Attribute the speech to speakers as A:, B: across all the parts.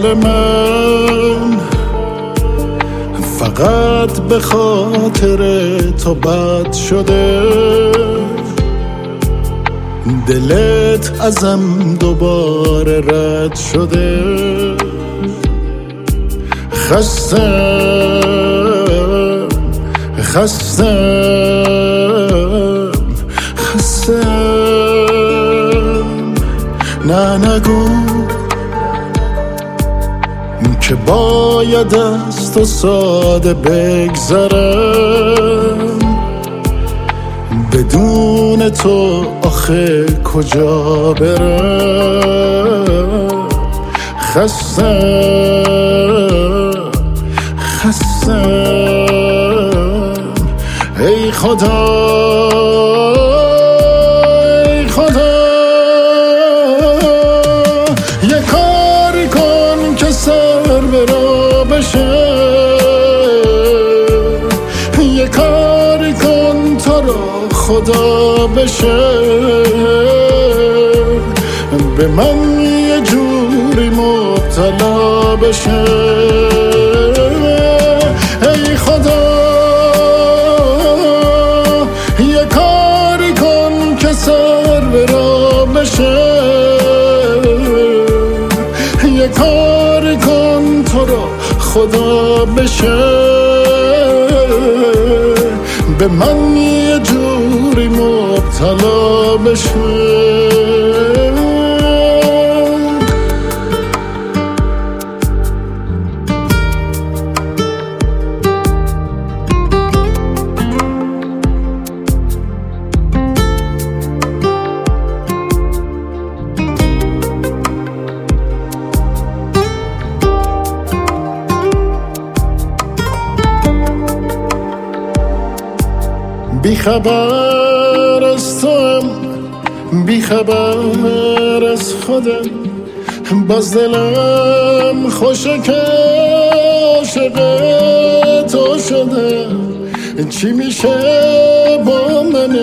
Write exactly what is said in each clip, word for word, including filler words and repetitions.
A: حال من فقط به خاطر تو بد شده، دلت ازم دوباره رد شده. خستم خستم خستم نه نگو که باید از تو ساده بگذرم، بدون تو آخه کجا برم. خستم خستم ای خدا ای خدا، یه کاری کن که سر به را بشه، یه کاری کن تو را خدا بشه، به من یه جوری مبتلا بشه. ای خدا یه کاری کن که سر به را بشه، یه کاری کن تو را خدا بشه، به من یه جوری مبتلا بشه. بی خبر از توام، بی خبر از خودم، باز دلم خوشه که عاشق تو شده. چی میشه با من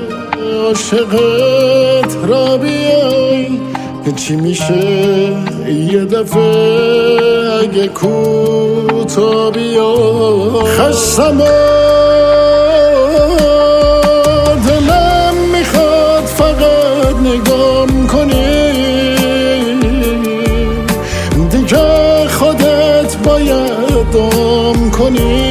A: عاشقت را بیای، چی میشه یه دفعه اگه کوتا بیای. خستم نگام کنی دیگه، خودت باید دام کنی.